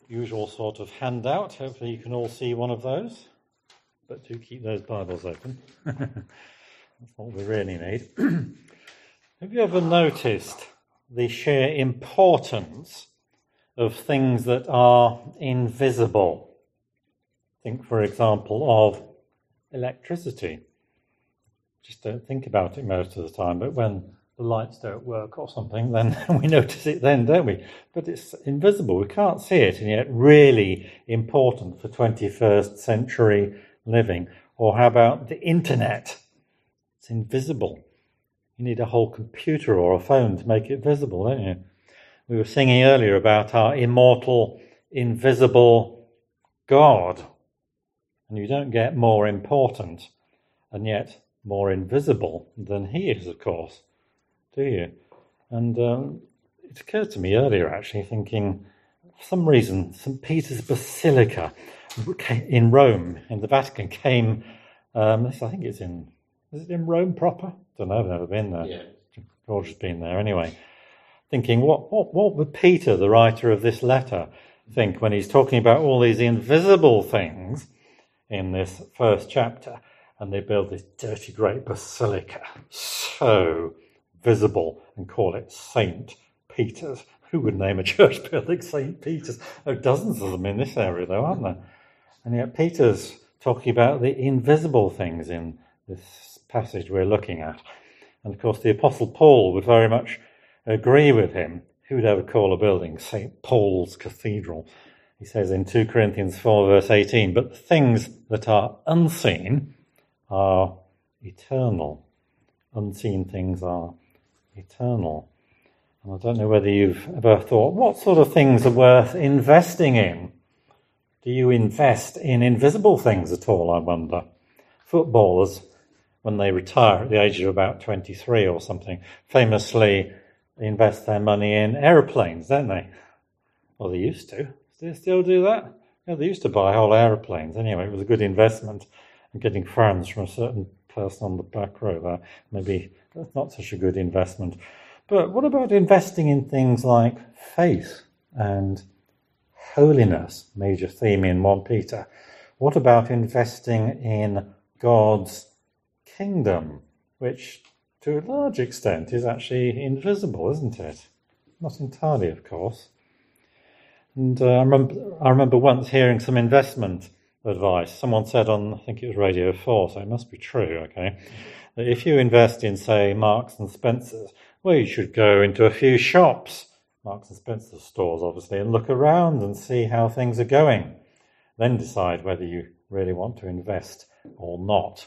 usual sort of handout. Hopefully you can all see one of those. But do keep those Bibles open. That's what we really need. Have you ever noticed the sheer importance of things that are invisible? Think, for example, of electricity. Just don't think about it most of the time, but when the lights don't work or something, then we notice it then, don't we? But it's invisible, we can't see it, and yet really important for 21st century living. Or how about the internet? It's invisible. You need a whole computer or a phone to make it visible, don't you? We were singing earlier about our immortal, invisible God. And you don't get more important and yet more invisible than he is, of course, do you? And it occurred to me earlier, actually, thinking, for some reason, St. Peter's Basilica in Rome, in the Vatican, came, I think is it in Rome proper? I don't know, I've never been there. Yeah. George has been there anyway. Thinking, what would Peter, the writer of this letter, think when he's talking about all these invisible things in this first chapter, and they build this dirty great basilica, so visible, and call it St. Peter's. Who would name a church building St. Peter's? There are dozens of them in this area, though, aren't there? And yet Peter's talking about the invisible things in this passage we're looking at. And of course the Apostle Paul would very much agree with him. Who would ever call a building St. Paul's Cathedral? He says in 2 Corinthians 4 verse 18, but the things that are unseen are eternal. Unseen things are eternal. And I don't know whether you've ever thought, what sort of things are worth investing in? Do you invest in invisible things at all, I wonder? Footballers, when they retire at the age of about 23 or something, famously invest their money in aeroplanes, don't they? Well, they used to. Do they still do that? Yeah, they used to buy whole aeroplanes. Anyway, it was a good investment. And getting funds from a certain person on the back row there, maybe that's not such a good investment. But what about investing in things like faith and holiness, major theme in 1 Peter? What about investing in God's kingdom, which to a large extent is actually invisible, isn't it? Not entirely, of course. And I remember once hearing some investment advice. Someone said on, I think it was Radio 4, so it must be true, okay, that if you invest in, say, Marks and Spencer's, well, you should go into a few shops, Marks and Spencer stores, obviously, and look around and see how things are going. Then decide whether you really want to invest or not.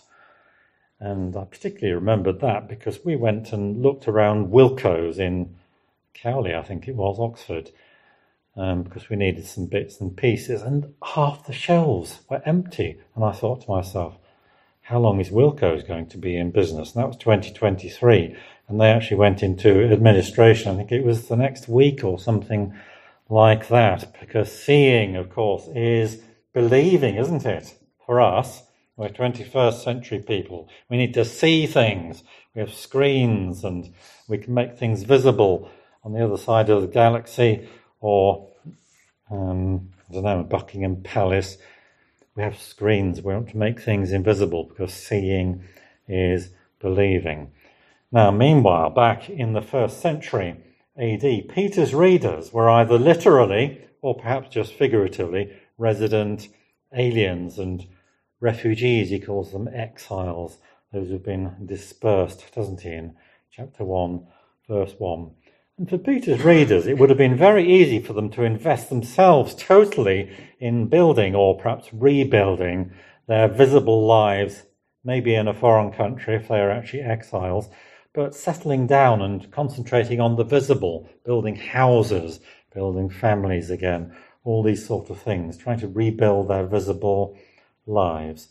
And I particularly remembered that because we went and looked around Wilko's in Cowley, I think it was, Oxford, because we needed some bits and pieces, and half the shelves were empty. And I thought to myself, how long is Wilko's going to be in business? And that was 2023, and they actually went into administration. I think it was the next week or something like that, because seeing, of course, is believing, isn't it? For us, we're 21st century people. We need to see things. We have screens, and we can make things visible on the other side of the galaxy, or, I don't know, Buckingham Palace. We have screens. We want to make things invisible because seeing is believing. Now, meanwhile, back in the 1st century AD, Peter's readers were either literally, or perhaps just figuratively, resident aliens and refugees. He calls them exiles, those who've been dispersed, doesn't he, in chapter 1, verse 1. And for Peter's readers, it would have been very easy for them to invest themselves totally in building or perhaps rebuilding their visible lives, maybe in a foreign country if they are actually exiles, but settling down and concentrating on the visible, building houses, building families again, all these sort of things, trying to rebuild their visible lives.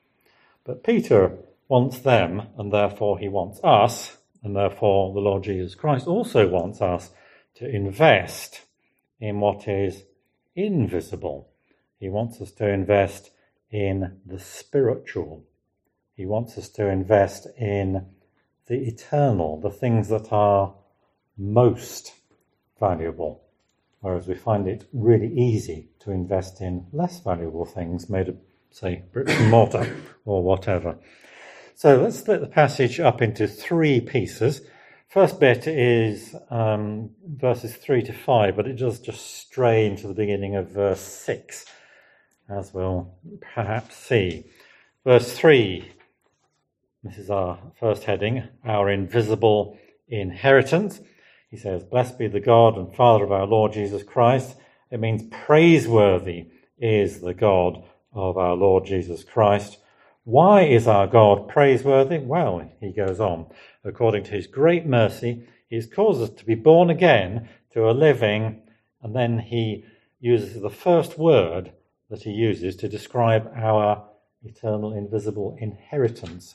But Peter wants them, and therefore he wants us, and therefore the Lord Jesus Christ also wants us to invest in what is invisible. He wants us to invest in the spiritual. He wants us to invest in the eternal, the things that are most valuable. whereas we find it really easy to invest in less valuable things made of, say, bricks and mortar or whatever. So let's split the passage up into 3 pieces. First bit is verses 3 to 5, but it does just stray into the beginning of verse 6, as we'll perhaps see. Verse 3, this is our first heading, our invisible inheritance. He says, "Blessed be the God and Father of our Lord Jesus Christ." It means praiseworthy is the God of our Lord Jesus Christ. Why is our God praiseworthy? Well, he goes on, according to his great mercy, he has caused us to be born again to a living, and then he uses the first word that he uses to describe our eternal invisible inheritance.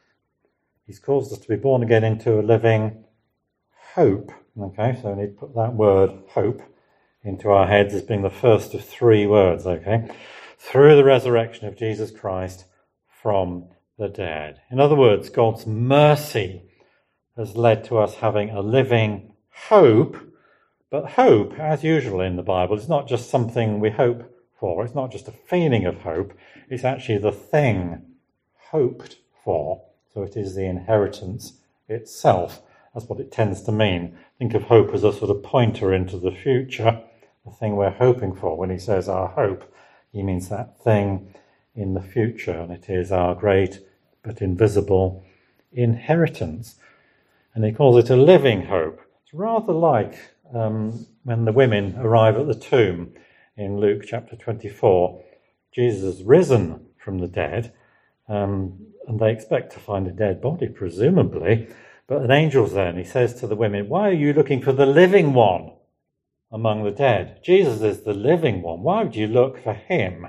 He's caused us to be born again into a living hope. Okay, so we need to put that word hope into our heads as being the first of 3 words, okay? Through the resurrection of Jesus Christ from the dead. In other words, God's mercy has led to us having a living hope, but hope, as usual in the Bible, is not just something we hope for. It's not just a feeling of hope. It's actually the thing hoped for. So it is the inheritance itself. That's what it tends to mean. Think of hope as a sort of pointer into the future, the thing we're hoping for. When he says our hope, he means that thing in the future, and it is our great but invisible inheritance. And he calls it a living hope. It's rather like when the women arrive at the tomb in Luke chapter 24. Jesus has risen from the dead, and they expect to find a dead body, presumably, but an angel's there, and he says to the women, "Why are you looking for the living one among the dead? Jesus is the living one. Why would you look for him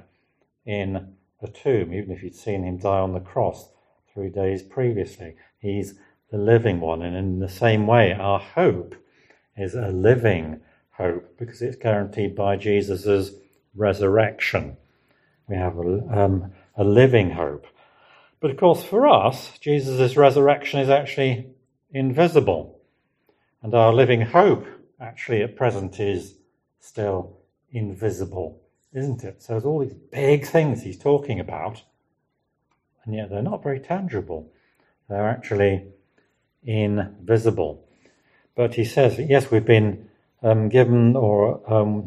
in a tomb, even if you'd seen him die on the cross 3 days previously? He's the living one." And in the same way, our hope is a living hope because it's guaranteed by Jesus' resurrection. We have a living hope. But of course, for us, Jesus' resurrection is actually invisible. And our living hope, actually, at present is still invisible, isn't it? So there's all these big things he's talking about, and yet they're not very tangible. They're actually invisible. But he says, yes, we've been given, or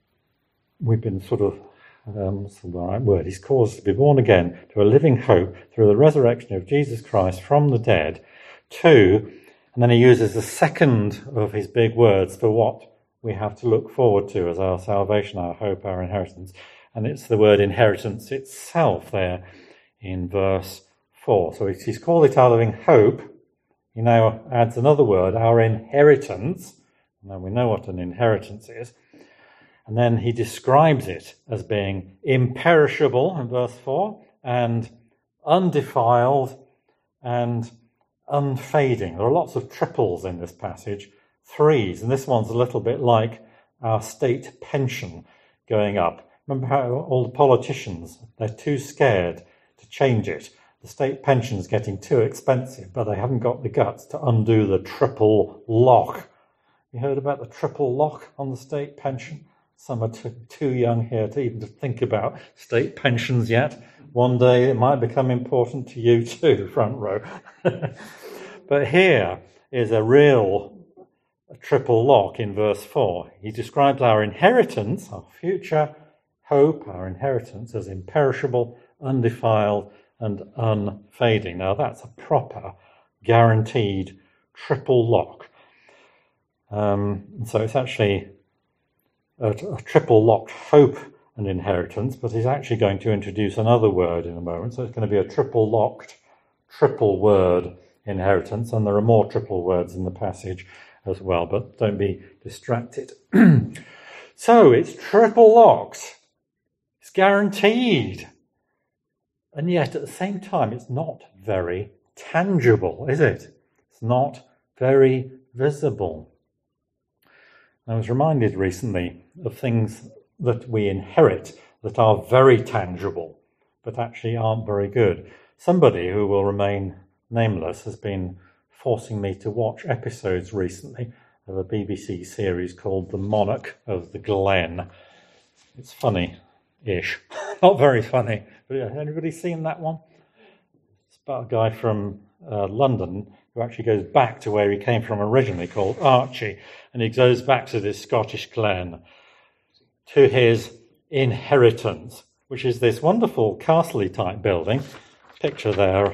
we've been sort of, what's the right word? He's caused to be born again to a living hope through the resurrection of Jesus Christ from the dead to, and then he uses the second of his big words for what we have to look forward to as our salvation, our hope, our inheritance. And it's the word inheritance itself there in verse 4. So he's called it our living hope. He now adds another word, our inheritance. Now we know what an inheritance is. And then he describes it as being imperishable in verse 4 and undefiled and unfading. There are lots of triples in this passage, 3s, and this one's a little bit like our state pension going up. Remember how all the politicians, they're too scared to change it. The state pension's getting too expensive, but they haven't got the guts to undo the triple lock. You heard about the triple lock on the state pension? Some are too young here to even think about state pensions yet. One day it might become important to you too, front row. But here is a real triple lock in verse 4. He describes our inheritance, our future hope, our inheritance as imperishable, undefiled, and unfading. Now that's a proper, guaranteed triple lock. So it's actually a triple locked hope and inheritance, but he's actually going to introduce another word in a moment. So it's going to be a triple locked, triple word inheritance, and there are more triple words in the passage as well, but don't be distracted. So it's triple locked. It's guaranteed. And yet at the same time, it's not very tangible, is it? It's not very visible. I was reminded recently of things that we inherit that are very tangible, but actually aren't very good. Somebody who will remain nameless has been forcing me to watch episodes recently of a BBC series called The Monarch of the Glen. It's funny-ish. Not very funny. But anybody seen that one? It's about a guy from London who actually goes back to where he came from originally, called Archie. And he goes back to this Scottish glen, to his inheritance, which is this wonderful castle-y type building. Picture there,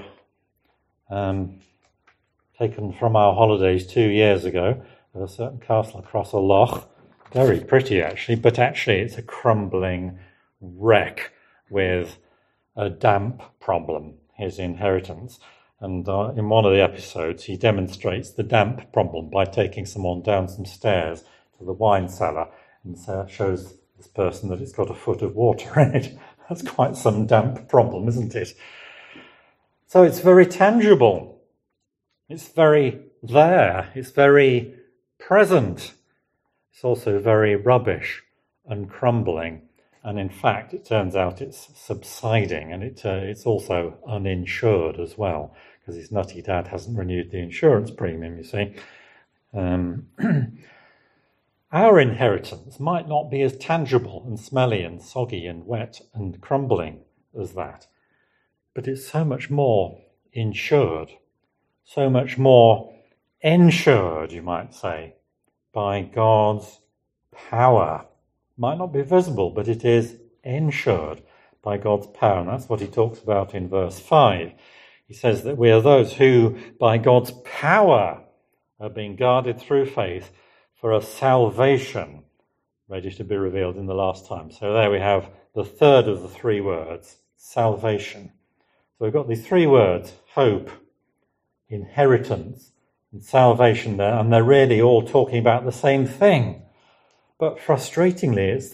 taken from our holidays 2 years ago, of a certain castle across a loch. Very pretty, actually, but actually it's a crumbling wreck with a damp problem, his inheritance. And in one of the episodes, he demonstrates the damp problem by taking someone down some stairs to the wine cellar and shows this person that it's got a foot of water in it. That's quite some damp problem, isn't it? So it's very tangible. It's very there. It's very present. It's also very rubbish and crumbling. And in fact, it turns out it's subsiding, and it's also uninsured as well, because his nutty dad hasn't renewed the insurance premium, you see. Our inheritance might not be as tangible and smelly and soggy and wet and crumbling as that, but it's so much more insured, so much more ensured, you might say, by God's power. Might not be visible, but it is ensured by God's power. And that's what he talks about in verse 5. He says that we are those who, by God's power, are being guarded through faith for a salvation ready to be revealed in the last time. So there we have the third of the three words, salvation. So we've got these three words, hope, inheritance, and salvation there, and they're really all talking about the same thing. But frustratingly, it's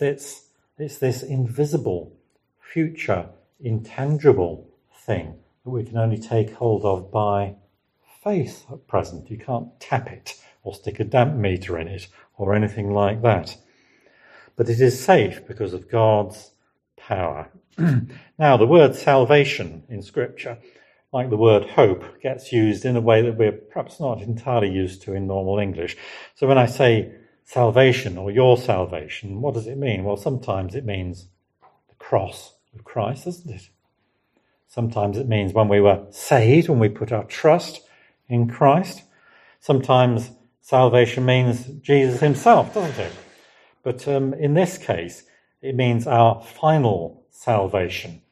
this invisible, future, intangible thing that we can only take hold of by faith at present. You can't tap it or stick a damp meter in it or anything like that. But it is safe because of God's power. Now, the word salvation in Scripture, like the word hope, gets used in a way that we're perhaps not entirely used to in normal English. So when I say salvation or your salvation, what does it mean? Well, sometimes it means the cross of Christ, doesn't it? Sometimes it means when we were saved, when we put our trust in Christ. Sometimes salvation means Jesus himself, doesn't it? But in this case, it means our final salvation.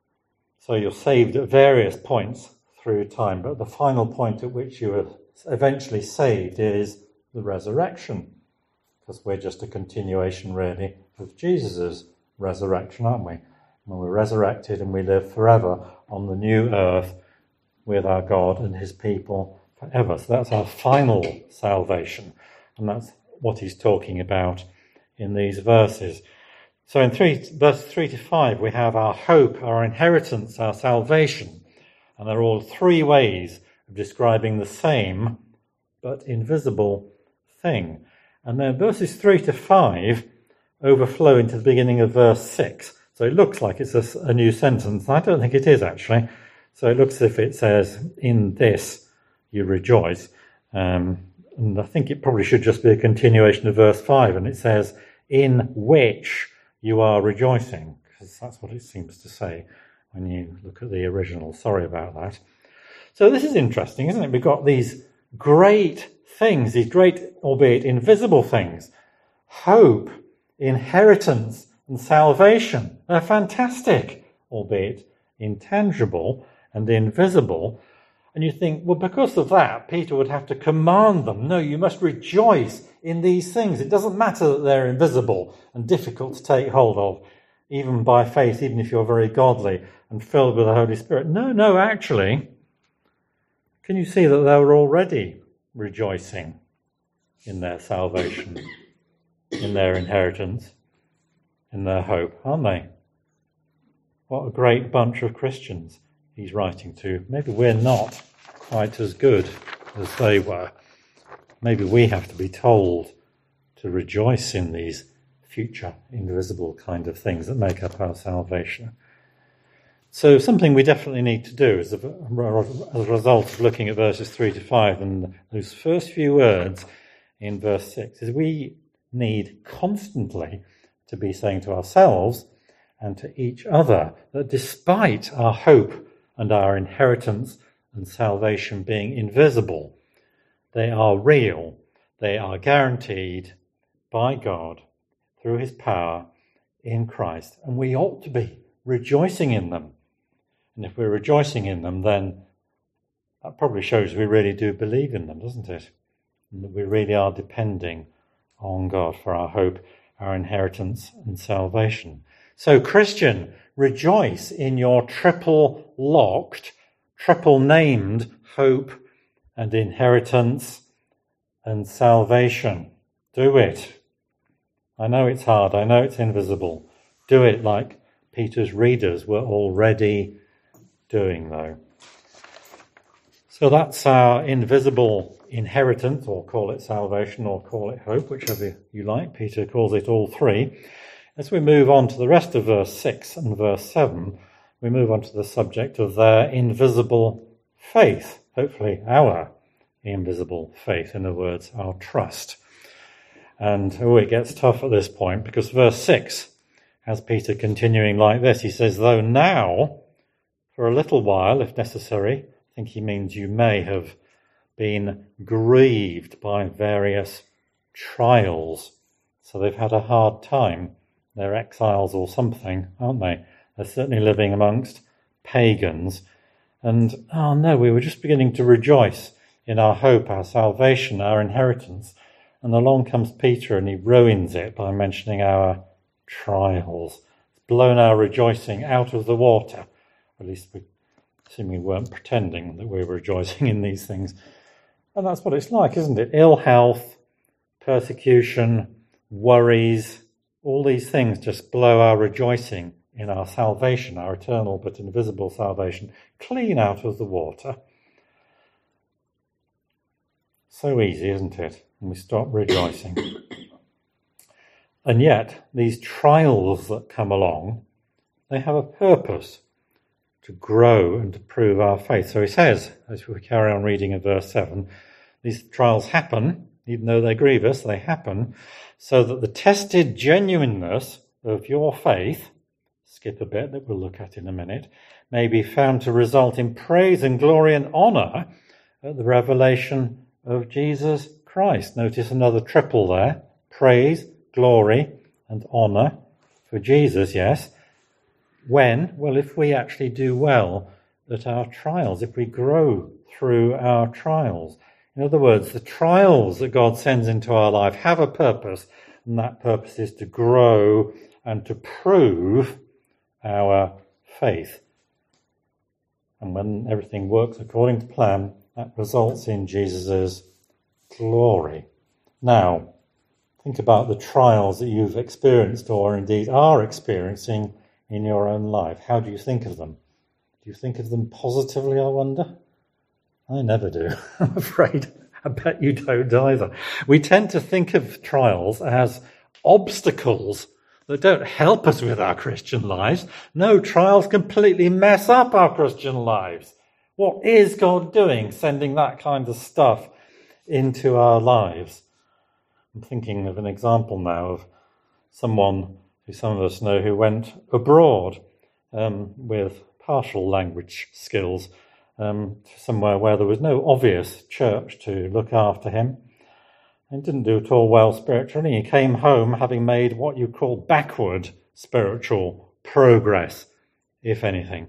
So you're saved at various points through time, but the final point at which you are eventually saved is the resurrection, because we're just a continuation, really, of Jesus' resurrection, aren't we? When we're resurrected and we live forever on the new earth with our God and his people forever. So that's our final salvation, and that's what he's talking about in these verses. So in verse 3 to 5, we have our hope, our inheritance, our salvation, and they're all three ways of describing the same but invisible thing. And then verses 3 to 5 overflow into the beginning of verse 6. So it looks like it's a new sentence. I don't think it is, actually. So it looks as if it says, in this you rejoice. And I think it probably should just be a continuation of verse 5. And it says, in which you are rejoicing. Because that's what it seems to say when you look at the original. Sorry about that. So this is interesting, isn't it? We've got these great things, these great, albeit invisible things. Hope, inheritance, and salvation. They're fantastic, albeit intangible and invisible. And you think, well, because of that, Peter would have to command them. No, you must rejoice in these things. It doesn't matter that they're invisible and difficult to take hold of, even by faith, even if you're very godly and filled with the Holy Spirit. No, actually, can you see that they were already rejoicing in their salvation, in their inheritance, in their hope, aren't they? What a great bunch of Christians he's writing to. Maybe we're not quite as good as they were. Maybe we have to be told to rejoice in these future, invisible kind of things that make up our salvation. So something we definitely need to do as a result of looking at verses 3 to 5 and those first few words in verse 6 is we need constantly to be saying to ourselves and to each other that despite our hope and our inheritance and salvation being invisible, they are real, they are guaranteed by God through his power in Christ, and we ought to be rejoicing in them. And if we're rejoicing in them, then that probably shows we really do believe in them, doesn't it? And that we really are depending on God for our hope, our inheritance and salvation. So, Christian, rejoice in your triple-locked, triple-named hope and inheritance and salvation. Do it. I know it's hard. I know it's invisible. Do it like Peter's readers were already doing, though. So that's our invisible inheritance, or call it salvation, or call it hope, whichever you like. Peter calls it all three. As we move on to the rest of verse 6 and verse 7, we move on to the subject of their invisible faith, hopefully our invisible faith, in other words, our trust. And it gets tough at this point, because verse 6 has Peter continuing like this. He says, though now, for a little while, if necessary, I think he means you may have been grieved by various trials. So they've had a hard time. They're exiles or something, aren't they? They're certainly living amongst pagans. And, oh no, we were just beginning to rejoice in our hope, our salvation, our inheritance. And along comes Peter and he ruins it by mentioning our trials. It's blown our rejoicing out of the water. At least we assuming we weren't pretending that we were rejoicing in these things. And that's what it's like, isn't it? Ill health, persecution, worries, all these things just blow our rejoicing in our salvation, our eternal but invisible salvation, clean out of the water. So easy, isn't it? And we stop rejoicing. And yet, these trials that come along, they have a purpose to grow and to prove our faith. So he says, as we carry on reading in verse 7, these trials happen, even though they're grievous, they happen, so that the tested genuineness of your faith, skip a bit that we'll look at in a minute, may be found to result in praise and glory and honour at the revelation of Jesus Christ. Notice another triple there, praise, glory and honour for Jesus, yes. When? Well, if we actually do well at our trials, if we grow through our trials. In other words, the trials that God sends into our life have a purpose, and that purpose is to grow and to prove our faith. And when everything works according to plan, that results in Jesus' glory. Now, think about the trials that you've experienced or indeed are experiencing in your own life. How do you think of them? Do you think of them positively, I wonder? I never do, I'm afraid. I bet you don't either. We tend to think of trials as obstacles that don't help us with our Christian lives. No, trials completely mess up our Christian lives. What is God doing, sending that kind of stuff into our lives? I'm thinking of an example now of someone who some of us know who went abroad with partial language skills to somewhere where there was no obvious church to look after him. And didn't do at all well spiritually. He came home having made what you call backward spiritual progress, if anything.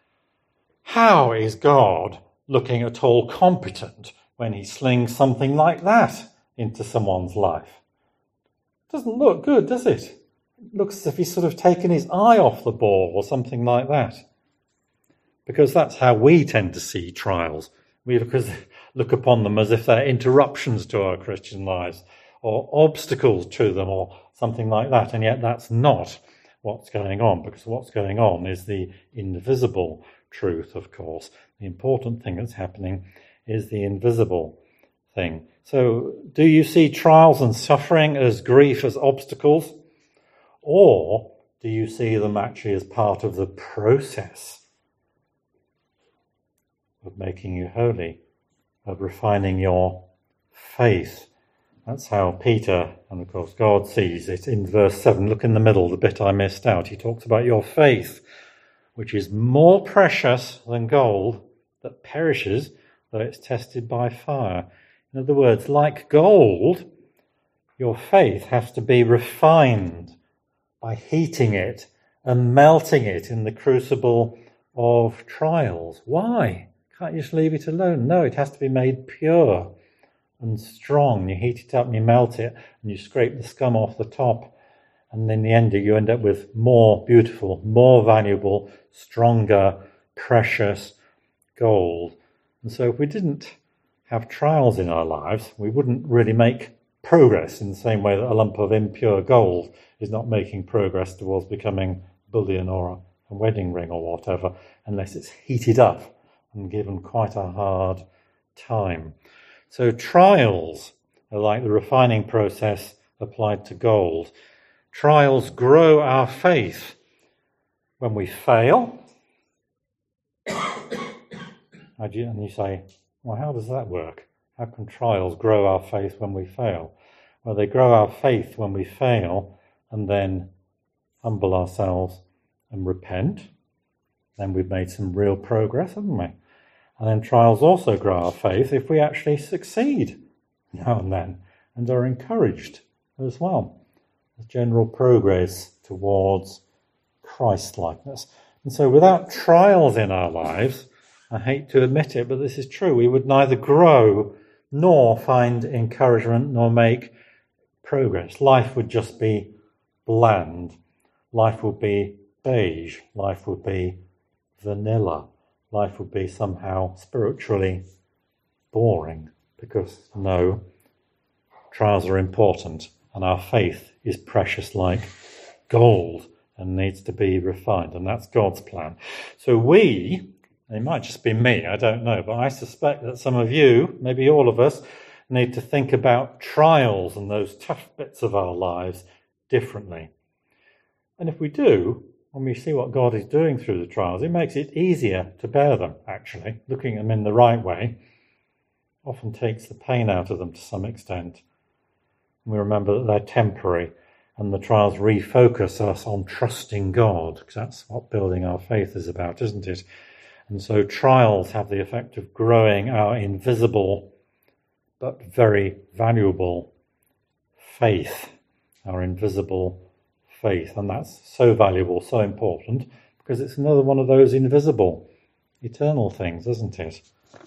How is God looking at all competent when he slings something like that into someone's life? Doesn't look good, does it? It looks as if he's sort of taken his eye off the ball or something like that. Because that's how we tend to see trials. We look upon them as if they're interruptions to our Christian lives or obstacles to them or something like that. And yet that's not what's going on, because what's going on is the invisible truth, of course. The important thing that's happening is the invisible thing. So do you see trials and suffering as grief, as obstacles? Or do you see them actually as part of the process of making you holy, of refining your faith That's how Peter, and of course God, sees it in verse 7. Look in the middle, the bit I missed out. He talks about your faith, which is more precious than gold that perishes, though it's tested by fire. In other words, like gold, your faith has to be refined by heating it and melting it in the crucible of trials. Why? Can't you just leave it alone? No, it has to be made pure and strong. You heat it up and you melt it and you scrape the scum off the top, and in the end you end up with more beautiful, more valuable, stronger, precious gold. And so if we didn't have trials in our lives, we wouldn't really make progress in the same way that a lump of impure gold is not making progress towards becoming bullion or a wedding ring or whatever, unless it's heated up and given quite a hard time. So trials are like the refining process applied to gold. Trials grow our faith. When we fail, and you say, well, how does that work? How can trials grow our faith when we fail? Well, they grow our faith when we fail and then humble ourselves and repent. Then we've made some real progress, haven't we? And then trials also grow our faith if we actually succeed now and then and are encouraged as well. There's general progress towards Christ-likeness. And so without trials in our lives, I hate to admit it, but this is true, we would neither grow nor find encouragement nor make progress. Life would just be bland. Life would be beige. Life would be vanilla. Life would be somehow spiritually boring, because no, trials are important and our faith is precious like gold and needs to be refined, and that's God's plan. So it might just be me, I don't know, but I suspect that some of you, maybe all of us, need to think about trials and those tough bits of our lives differently. And if we do, when we see what God is doing through the trials, it makes it easier to bear them, actually. Looking at them in the right way often takes the pain out of them to some extent. And we remember that they're temporary, and the trials refocus us on trusting God, because that's what building our faith is about, isn't it? And so trials have the effect of growing our invisible but very valuable faith, our invisible faith. And that's so valuable, so important, because it's another one of those invisible, eternal things, isn't it?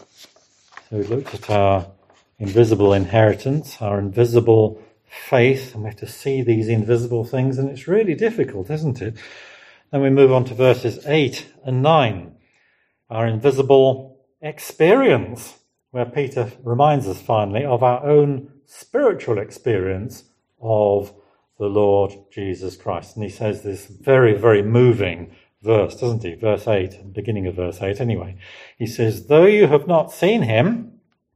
So we looked at our invisible inheritance, our invisible faith, and we have to see these invisible things, and it's really difficult, isn't it? Then we move on to verses 8 and 9. Our invisible experience, where Peter reminds us finally of our own spiritual experience of the Lord Jesus Christ. And he says this very, very moving verse, doesn't he? Verse 8, beginning of verse 8 anyway. He says, though you have not seen him,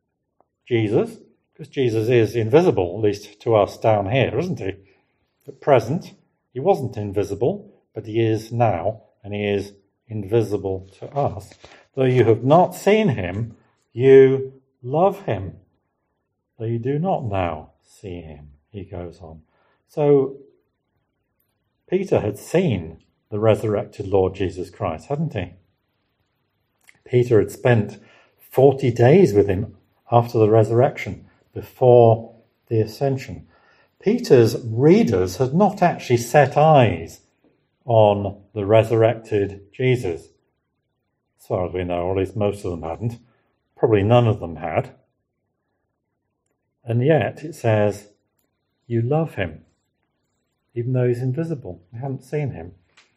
Jesus, because Jesus is invisible, at least to us down here, isn't he? At present, he wasn't invisible, but he is now, and he is invisible to us. Though you have not seen him, you love him. Though you do not now see him, he goes on. So Peter had seen the resurrected Lord Jesus Christ, hadn't he? Peter had spent 40 days with him after the resurrection, before the ascension. Peter's readers had not actually set eyes on the resurrected Jesus. As far as we know, or at least most of them hadn't. Probably none of them had. And yet it says, you love him, even though he's invisible. You haven't seen him.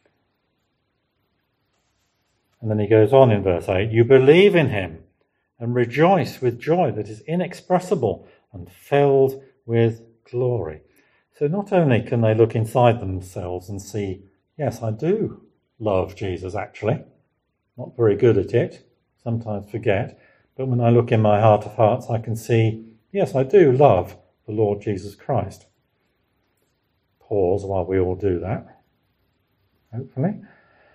And then he goes on in verse 8, you believe in him and rejoice with joy that is inexpressible and filled with glory. So not only can they look inside themselves and see, yes, I do love Jesus actually. Not very good at it, sometimes forget. But when I look in my heart of hearts, I can see, yes, I do love the Lord Jesus Christ. Pause while we all do that, hopefully.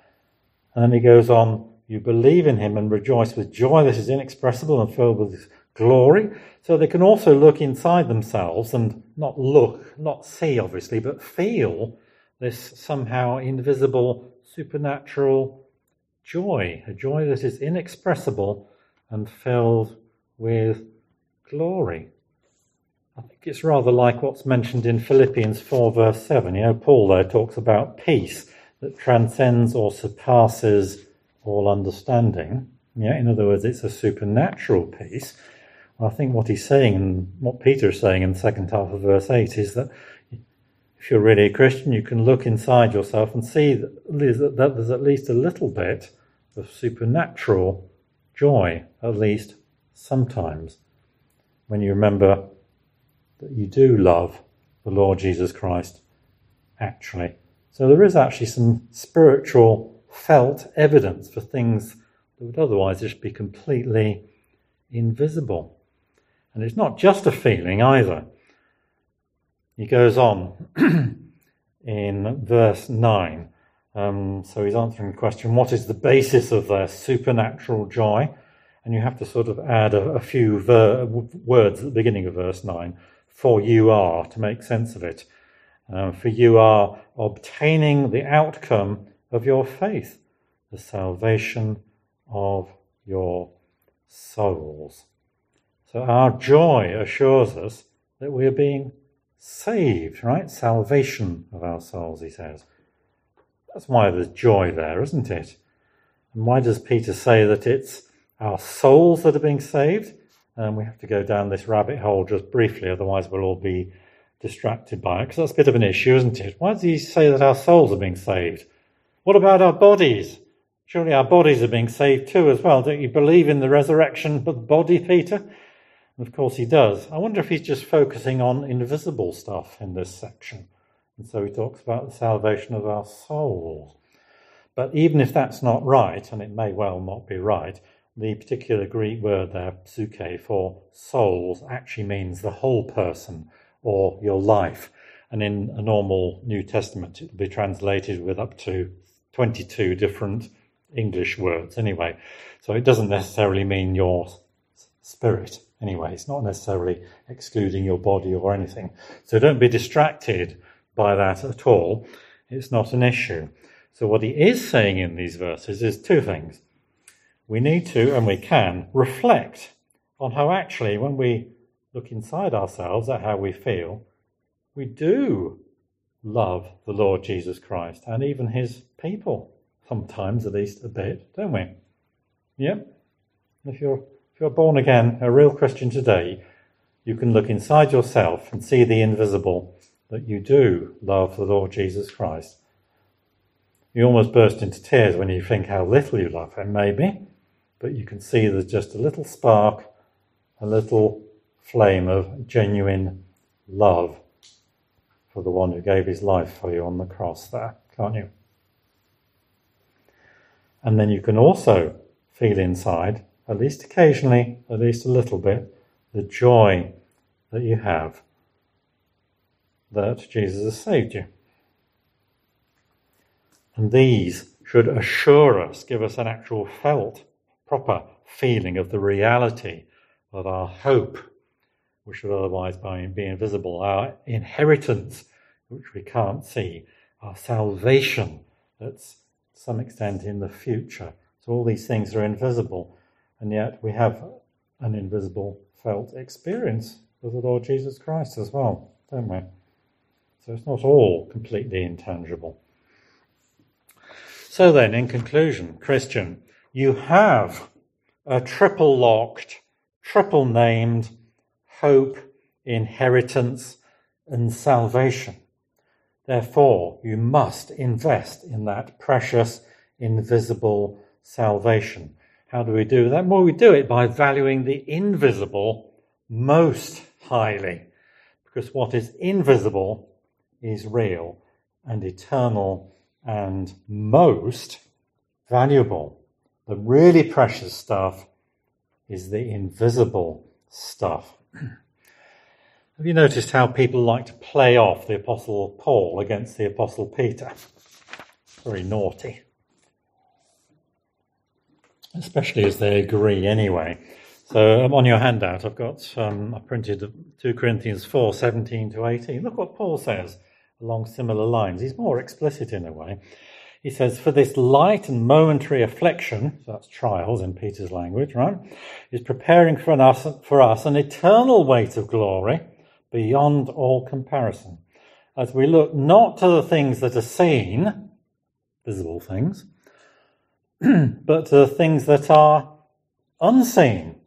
And then he goes on, you believe in him and rejoice with joy that is inexpressible and filled with glory. So they can also look inside themselves and not see obviously, but feel this somehow invisible, supernatural joy, a joy that is inexpressible and filled with glory. I think it's rather like what's mentioned in Philippians 4 verse 7. Paul there talks about peace that transcends or surpasses all understanding. In other words, it's a supernatural peace. I think what he's saying, and what Peter is saying in the second half of verse 8, is that if you're really a Christian, you can look inside yourself and see that there's at least a little bit of supernatural joy, at least sometimes, when you remember that you do love the Lord Jesus Christ, actually. So there is actually some spiritual, felt evidence for things that would otherwise just be completely invisible. And it's not just a feeling either. He goes on in verse 9. So he's answering the question, what is the basis of their supernatural joy? And you have to sort of add a few words at the beginning of verse 9. For you are, to make sense of it. For you are obtaining the outcome of your faith, the salvation of your souls. So our joy assures us that we are being saved, right? Salvation of our souls, he says. That's why there's joy there, isn't it? And why does Peter say that it's our souls that are being saved? We have to go down this rabbit hole just briefly, otherwise we'll all be distracted by it, because that's a bit of an issue, isn't it? Why does he say that our souls are being saved? What about our bodies? Surely our bodies are being saved too as well. Don't you believe in the resurrection of the body, Peter? And of course he does. I wonder if he's just focusing on invisible stuff in this section. And so he talks about the salvation of our souls. But even if that's not right, and it may well not be right, the particular Greek word there, psyche, for souls actually means the whole person or your life. And in a normal New Testament, it will be translated with up to 22 different English words anyway. So it doesn't necessarily mean your spirit anyway. It's not necessarily excluding your body or anything. So don't be distracted by that at all. It's not an issue. So what he is saying in these verses is two things. We need to, and we can, reflect on how actually when we look inside ourselves at how we feel, we do love the Lord Jesus Christ and even his people, sometimes at least a bit, don't we? Yep. If you're born again, a real Christian today, you can look inside yourself and see the invisible, that you do love the Lord Jesus Christ. You almost burst into tears when you think how little you love him, maybe, but you can see there's just a little spark, a little flame of genuine love for the one who gave his life for you on the cross there, can't you? And then you can also feel inside, at least occasionally, at least a little bit, the joy that you have that Jesus has saved you. And these should assure us, give us an actual felt, proper feeling of the reality of our hope, which would otherwise be invisible, our inheritance, which we can't see, our salvation, that's to some extent in the future. So all these things are invisible, and yet we have an invisible felt experience with the Lord Jesus Christ as well, don't we? So it's not all completely intangible. So then, in conclusion, Christian, you have a triple-locked, triple-named hope, inheritance, and salvation. Therefore, you must invest in that precious, invisible salvation. How do we do that? Well, we do it by valuing the invisible most highly, because what is invisible is real and eternal and most valuable. The really precious stuff is the invisible stuff. Have you noticed how people like to play off the Apostle Paul against the Apostle Peter? Very naughty. Especially as they agree anyway. So on your handout, I've got, I printed 2 Corinthians 4:17-18. Look what Paul says along similar lines. He's more explicit in a way. He says, for this light and momentary affliction, so that's trials in Peter's language, right, is preparing for us an eternal weight of glory beyond all comparison. As we look not to the things that are seen, visible things, but to the things that are unseen.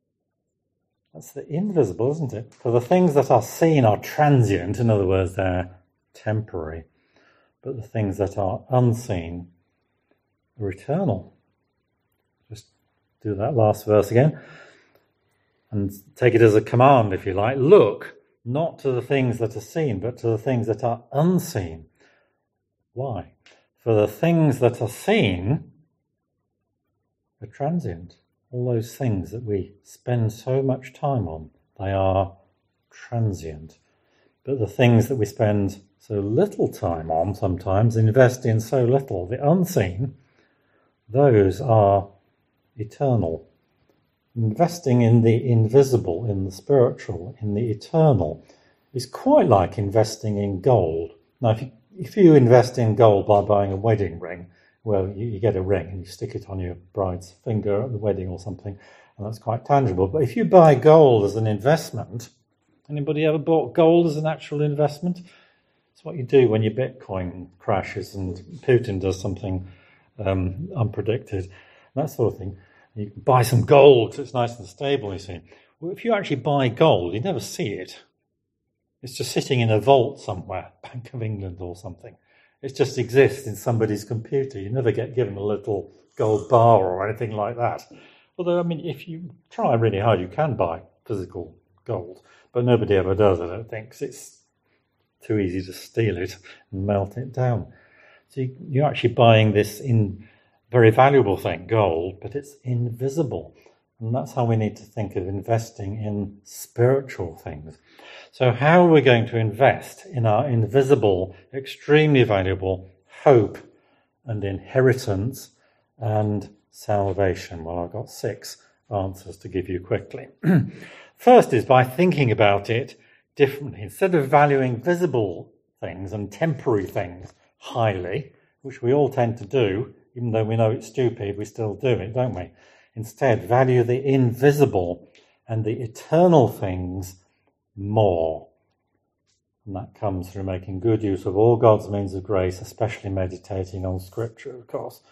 That's the invisible, isn't it? For the things that are seen are transient, in other words, they're temporary. But the things that are unseen are eternal. Just do that last verse again. And take it as a command, if you like. Look, not to the things that are seen, but to the things that are unseen. Why? For the things that are seen are transient. All those things that we spend so much time on, they are transient. But the things that we spend so little time on sometimes, invest in so little, the unseen, those are eternal. Investing in the invisible, in the spiritual, in the eternal, is quite like investing in gold. Now, if you invest in gold by buying a wedding ring, well, you get a ring and you stick it on your bride's finger at the wedding or something, and that's quite tangible. But if you buy gold as an investment, anybody ever bought gold as an actual investment? It's what you do when your Bitcoin crashes and Putin does something unpredicted, that sort of thing. You buy some gold, so it's nice and stable, you see. Well, if you actually buy gold, you never see it. It's just sitting in a vault somewhere, Bank of England or something. It just exists in somebody's computer. You never get given a little gold bar or anything like that. Although, I mean, if you try really hard, you can buy physical gold. But nobody ever does, I don't think, 'cause it's too easy to steal it and melt it down. So you're actually buying this very valuable thing, gold, but it's invisible. And that's how we need to think of investing in spiritual things. So how are we going to invest in our invisible, extremely valuable hope and inheritance and salvation? Well, I've got 6 answers to give you quickly. First is by thinking about it differently. Instead of valuing visible things and temporary things highly, which we all tend to do, even though we know it's stupid, we still do it, don't we? Instead, value the invisible and the eternal things more. And that comes through making good use of all God's means of grace, especially meditating on Scripture, of course.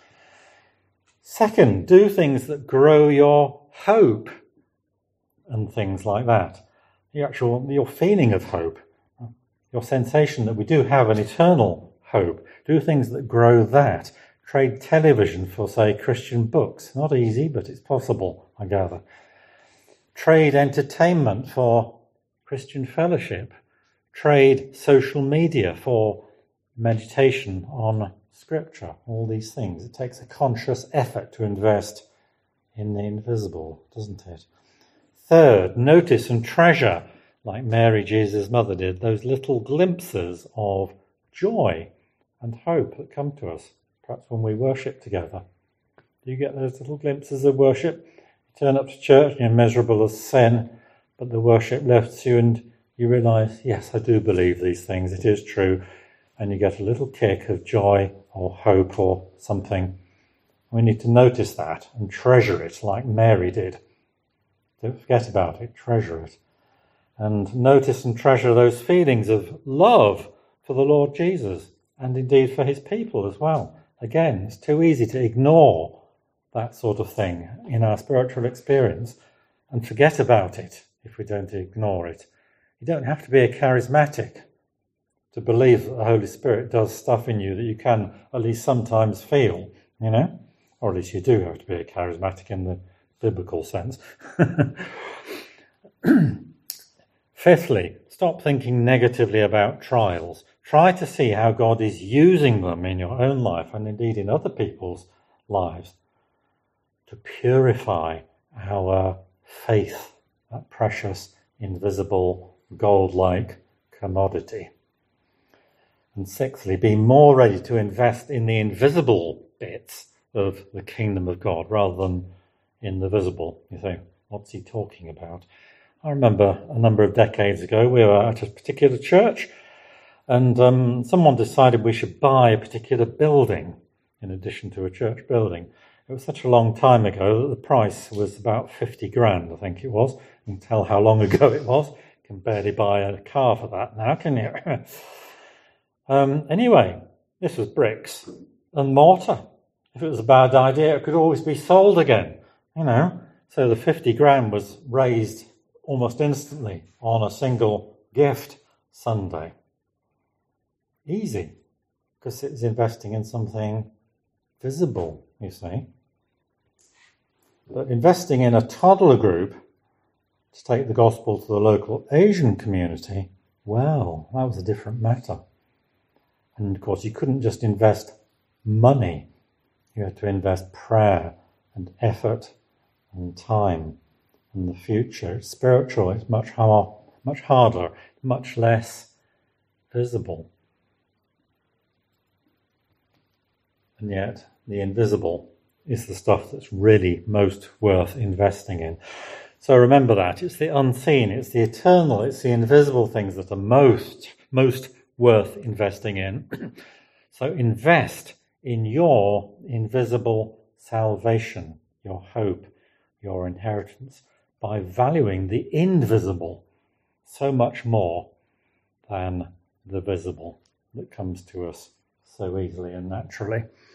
Second, do things that grow your hope and things like that. Your feeling of hope, your sensation that we do have an eternal hope. Do things that grow that. Trade television for, say, Christian books. Not easy, but it's possible, I gather. Trade entertainment for Christian fellowship. Trade social media for meditation on Scripture. All these things. It takes a conscious effort to invest in the invisible, doesn't it? Third, notice and treasure, like Mary, Jesus' mother, did, those little glimpses of joy and hope that come to us, perhaps when we worship together. Do you get those little glimpses of worship? You turn up to church and you're miserable as sin, but the worship lifts you and you realise, yes, I do believe these things, it is true, and you get a little kick of joy or hope or something. We need to notice that and treasure it like Mary did. Don't forget about it, treasure it. And notice and treasure those feelings of love for the Lord Jesus and indeed for his people as well. Again, it's too easy to ignore that sort of thing in our spiritual experience and forget about it if we don't ignore it. You don't have to be a charismatic to believe that the Holy Spirit does stuff in you that you can at least sometimes feel, you know? Or at least you do have to be a charismatic in the biblical sense. Fifthly, stop thinking negatively about trials. Try to see how God is using them in your own life and indeed in other people's lives to purify our faith, that precious, invisible, gold-like commodity. And sixthly, be more ready to invest in the invisible bits of the kingdom of God rather than in the visible. You say, What's he talking about? I remember a number of decades ago we were at a particular church, and someone decided we should buy a particular building in addition to a church building. It was such a long time ago that the price was about 50 grand, I think it was. You can tell how long ago it was. You can barely buy a car for that now, can you? Anyway, this was bricks and mortar. If it was a bad idea, it could always be sold again, you know. So the 50 grand was raised almost instantly on a single gift Sunday. Easy, because it's investing in something visible, you see. But investing in a toddler group to take the gospel to the local Asian community, well, that was a different matter. And of course, you couldn't just invest money. You had to invest prayer and effort and time and the future. It's spiritual. It's much harder, much less visible. And yet, the invisible is the stuff that's really most worth investing in. So remember that. It's the unseen, it's the eternal, it's the invisible things that are most worth investing in. So invest in your invisible salvation, your hope, your inheritance, by valuing the invisible so much more than the visible that comes to us so easily and naturally.